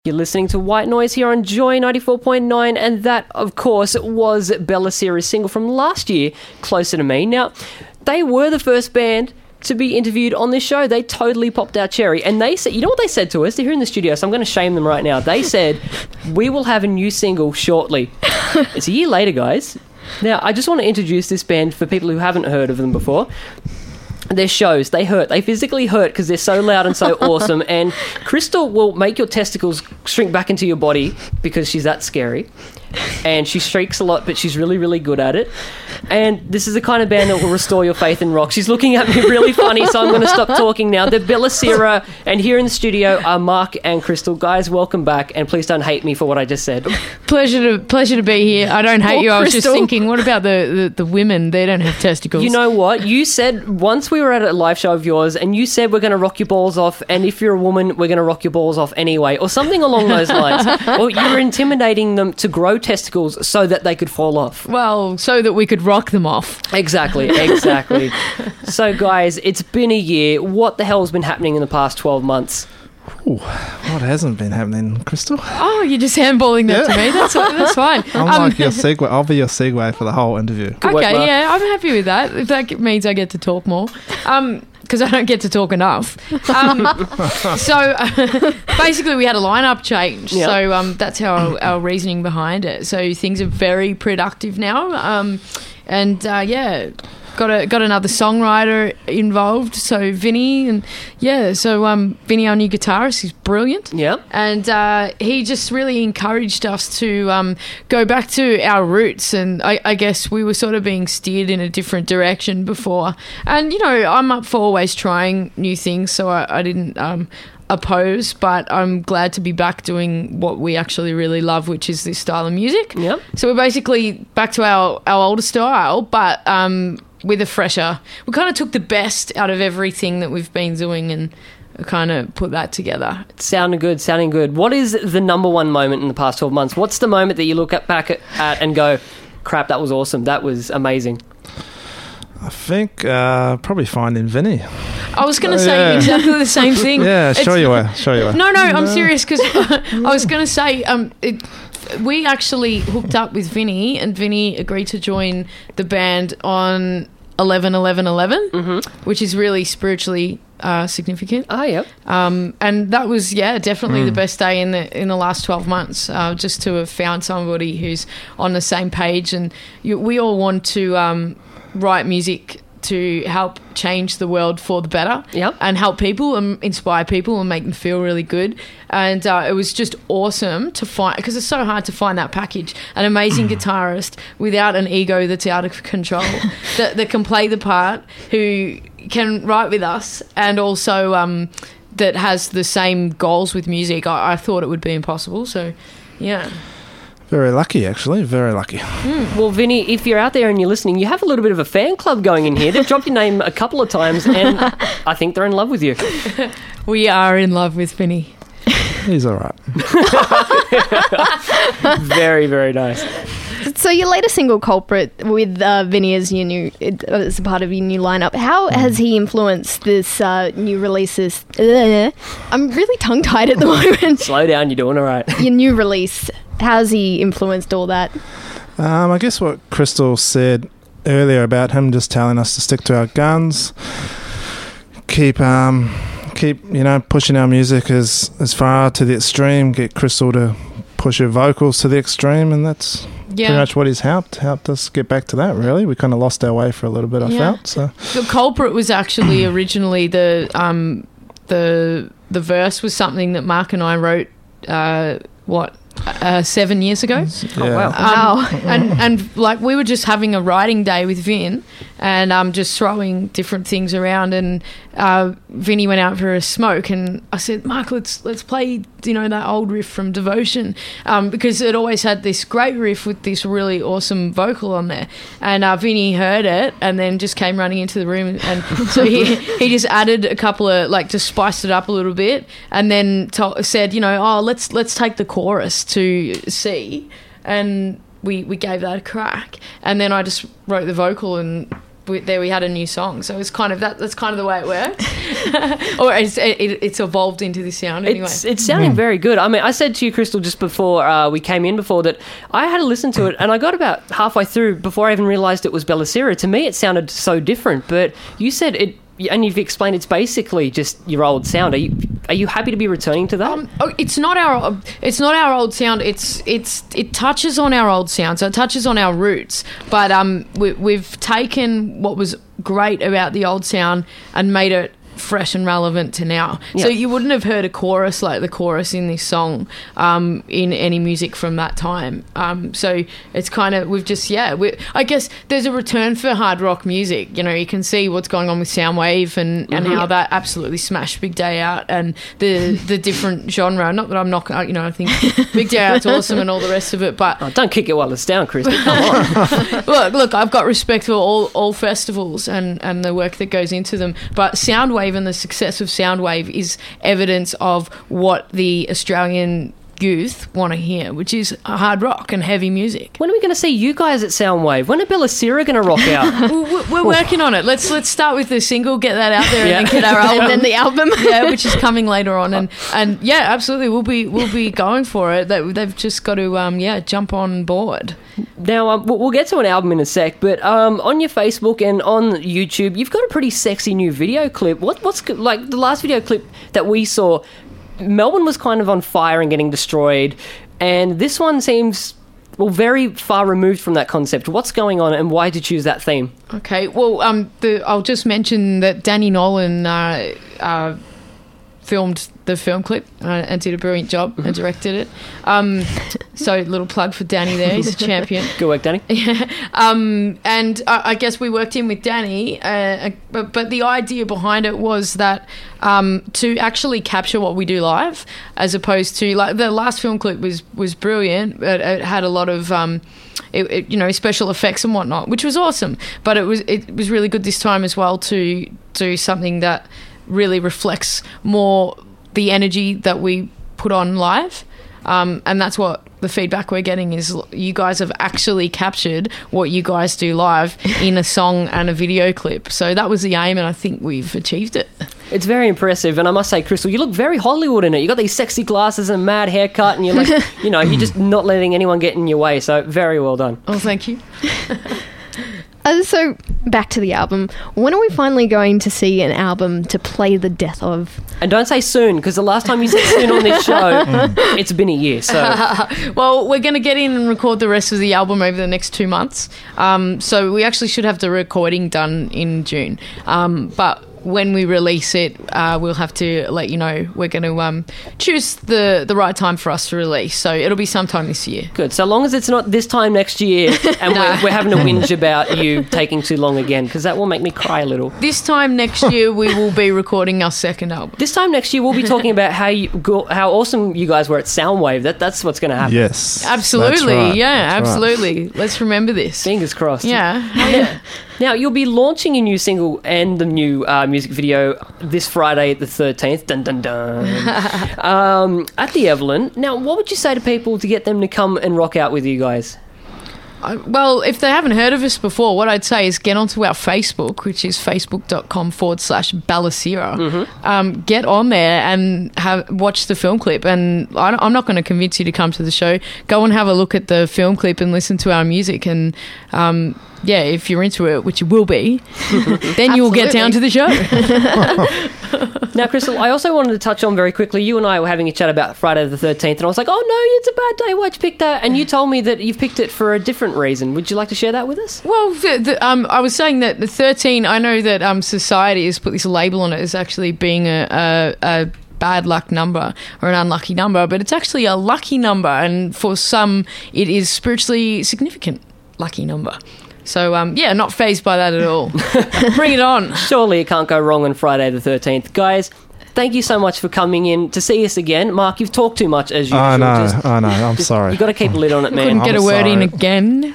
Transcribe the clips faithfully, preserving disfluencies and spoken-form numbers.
You're listening to White Noise here on Joy ninety-four point nine, and that, of course, was Bella Ciara's single from last year, Closer to Me. Now, they were the first band to be interviewed on this show. They totally popped our cherry, and they said, you know what they said to us? They're here in the studio, so I'm going to shame them right now. They said, we will have a new single shortly. It's a year later, guys. Now, I just want to introduce this band for people who haven't heard of them before. Their shows, they hurt. They physically hurt because they're so loud and so awesome. And Crystal will make your testicles shrink back into your body because she's that scary. And she shrieks a lot, but she's really, really good at it. And this is the kind of band that will restore your faith in rock. She's looking at me really funny, so I'm going to stop talking now. They're Bella Ciara, and here in the studio are Mark and Crystal. Guys, welcome back, and please don't hate me for what I just said. Pleasure to pleasure to be here. I don't hate Poor you. I was just Crystal. thinking, what about the, the, the women? They don't have testicles. You know what? You said once we were at a live show of yours, and you said we're going to rock your balls off, and if you're a woman, we're going to rock your balls off anyway, or something along those lines. Well, you were intimidating them to grow testicles so that they could fall off. Well, so that we could rock them off. Exactly, exactly. So, guys, it's been a year. What the hell has been happening in the past twelve months? Ooh, what hasn't been happening, Crystal? Oh, you're just handballing that Yeah. to me. That's that's fine. I'm Um, like your segue. I'll be your segue for the whole interview. Good work, okay, Mark. yeah, I'm happy with that. If that means I get to talk more. Um... because I don't get to talk enough. Um, so uh, basically we had a lineup change. Yep. So um, that's how our, our reasoning behind it. So things are very productive now. Um, and uh, yeah, got a got another songwriter involved. So Vinny, and yeah, so um, Vinny, our new guitarist, is brilliant. Yeah. And uh, he just really encouraged us to um, go back to our roots. And I, I guess we were sort of being steered in a different direction before. And, you know, I'm up for always trying new things, so I, I didn't um, oppose. But I'm glad to be back doing what we actually really love, which is this style of music. Yep. So we're basically back to our, our older style, but um, with a fresher. We kind of took the best out of everything that we've been doing and kind of put that together. Sounding good, sounding good. What is the number one moment in the past twelve months? What's the moment that you look at, back at, at and go, crap, that was awesome, that was amazing? I think uh, probably finding Vinny. I was going to Oh, say yeah. exactly the same thing. Yeah, It's- sure you were. Sure you were. No, no, I'm serious because I was going to say um, it, we actually hooked up with Vinny, and Vinny agreed to join the band on eleven eleven eleven, Mm-hmm. which is really spiritually uh, significant. Oh, yep. Um, and that was, yeah, definitely the best day in the in the last twelve months, uh, just to have found somebody who's on the same page. And you, we all want to um, write music to help change the world for the better. Yep. And help people and inspire people and make them feel really good. And uh, it was just awesome to find, because it's so hard to find that package, an amazing guitarist without an ego that's out of control, that, that can play the part, who can write with us, and also um, that has the same goals with music. I, I thought it would be impossible. So, yeah. Very lucky, actually. Very lucky. Well, Vinny, if you're out there and you're listening, you have a little bit of a fan club going in here. They've dropped your name a couple of times, and I think they're in love with you. We are in love with Vinny. He's all right. Very, very nice. So your latest single, Culprit, with uh, Vinny as your new, as a part of your new lineup, how has he influenced this uh, new releases? Uh, I'm really tongue-tied at the moment. Slow down, you're doing all right. Your new release, how's he influenced all that? Um, I guess what Crystal said earlier about him just telling us to stick to our guns, keep um, keep you know pushing our music as as far to the extreme, get Crystal to push her vocals to the extreme, and that's Yeah. pretty much what he's helped helped us get back to that. Really, we kind of lost our way for a little bit. I Yeah. felt so. The Culprit was actually originally the um the the verse was something that Mark and I wrote uh what uh, seven years ago. Oh, wow. Um, and and like we were just having a writing day with Vin, and um just throwing different things around, and uh, Vinny went out for a smoke, and I said, Mark, let's let's play, you know, that old riff from Devotion, um, because it always had this great riff with this really awesome vocal on there. And uh, Vinny heard it, and then just came running into the room, and so he he just added a couple of, like, just spiced it up a little bit, and then to- said, you know, oh, let's let's take the chorus to C, and we we gave that a crack, and then I just wrote the vocal, and we, there we had a new song. So it's kind of that. That's kind of the way it works, or it's, it, it's evolved into this sound anyway. It's, it's sounding very good. I mean, I said to you, Crystal, just before uh, we came in before that I had to listen to it, and I got about halfway through before I even realised it was Bella Cira. To me, it sounded so different, but you said it. And you've explained it's basically just your old sound. Are you are you happy to be returning to that? Um, oh, it's not our it's not our old sound. It's it's it touches on our old sound, so it touches on our roots. But um, we, we've taken what was great about the old sound and made it fresh and relevant to now. Yeah. So you wouldn't have heard a chorus like the chorus in this song um, in any music from that time. Um, so it's kind of, we've just, yeah, we, I guess there's a return for hard rock music. You know, you can see what's going on with Soundwave and, and mm-hmm. how that absolutely smashed Big Day Out and the the different genre. Not that I'm not, you know, I think Big Day Out's awesome and all the rest of it, but... Oh, don't kick it while it's down, Chris. Come on. look, look, I've got respect for all, all festivals and, and the work that goes into them, but Soundwave and the success of Soundwave is evidence of what the Australian youth want to hear, which is hard rock and heavy music. When are we going to see you guys at Soundwave? When are Bella Cira going to rock out? we're, we're working on it. Let's let's start with the single, get that out there, Yeah. and then get our album. And then the album. yeah, which is coming later on, and and yeah, absolutely, we'll be we'll be going for it. They, they've just got to um yeah jump on board. Now, um, we'll we'll get to an album in a sec, but um, on your Facebook and on YouTube, you've got a pretty sexy new video clip. What what's go- like the last video clip that we saw? Melbourne was kind of on fire and getting destroyed, and this one seems, well, very far removed from that concept. What's going on, and why did you choose that theme? Okay, well, um, the, I'll just mention that Danny Nolan uh, uh, filmed the film clip uh, and did a brilliant job and directed it. Um, so, little plug for Danny there. He's a champion. Good work, Danny. Yeah. Um, and I, I guess we worked in with Danny, uh, but, but the idea behind it was that um, to actually capture what we do live, as opposed to, like, the last film clip was, was brilliant. It, it had a lot of... Um, It, it, you know, special effects and whatnot, which was awesome. But it was it was really good this time as well to do something that really reflects more the energy that we put on live. Um, and that's what the feedback we're getting is you guys have actually captured what you guys do live in a song and a video clip. So that was the aim, and I think we've achieved it. It's very impressive, and I must say, Crystal, you look very Hollywood in it. You got these sexy glasses and a mad haircut, and you're like, you know, you're just not letting anyone get in your way. So very well done. Oh, thank you. Uh, so, back to the album. When are we finally going to see an album to play the death of? And don't say soon, because the last time you said soon on this show, it's been a year. So, well, we're going to get in and record the rest of the album over the next two months. Um, so we actually should have the recording done in June. Um, but when we release it, uh, we'll have to let you know. We're going to um, choose the, the right time for us to release. So it'll be sometime this year. Good. So long as it's not this time next year and we're, we're having to whinge about you taking too long again, because that will make me cry a little. This time next year, we will be recording our second album. This time next year, we'll be talking about how you go, how awesome you guys were at Soundwave. That That's what's going to happen. Yes. Absolutely. That's right. Yeah, That's absolutely. right. Let's remember this. Fingers crossed. Yeah. Oh, yeah. Now, you'll be launching your new single and the new uh, music video this Friday, the thirteenth. Dun, dun, dun. um, at the Evelyn. Now, what would you say to people to get them to come and rock out with you guys? Uh, well, if they haven't heard of us before, what I'd say is get onto our Facebook, which is facebook.com forward slash Bella Cira. Mm-hmm. Um, get on there and have watch the film clip. And I I'm not going to convince you to come to the show. Go and have a look at the film clip and listen to our music. And um, yeah, if you're into it, which you will be, then you'll get down to the show. Now, Crystal, I also wanted to touch on very quickly, you and I were having a chat about Friday the thirteenth, and I was like, oh no, it's a bad day, why'd you pick that? And you told me that you've picked it for a different reason. Would you like to share that with us? Well, the, the, um, I was saying that the thirteen, I know that um, society has put this label on it as actually being a, a, a bad luck number or an unlucky number, but it's actually a lucky number, and for some it is spiritually significant lucky number. So, um, yeah, not fazed by that at all. Bring it on. Surely it can't go wrong on Friday the thirteenth. Guys, thank you so much for coming in to see us again. Mark, you've talked too much as usual. I know, Just, I know. I'm just, sorry. You've got to keep a lid on it, man. Couldn't get I'm a word sorry. in again.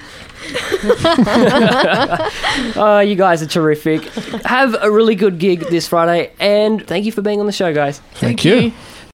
Oh, you guys are terrific. Have a really good gig this Friday, and thank you for being on the show, guys. Thank you.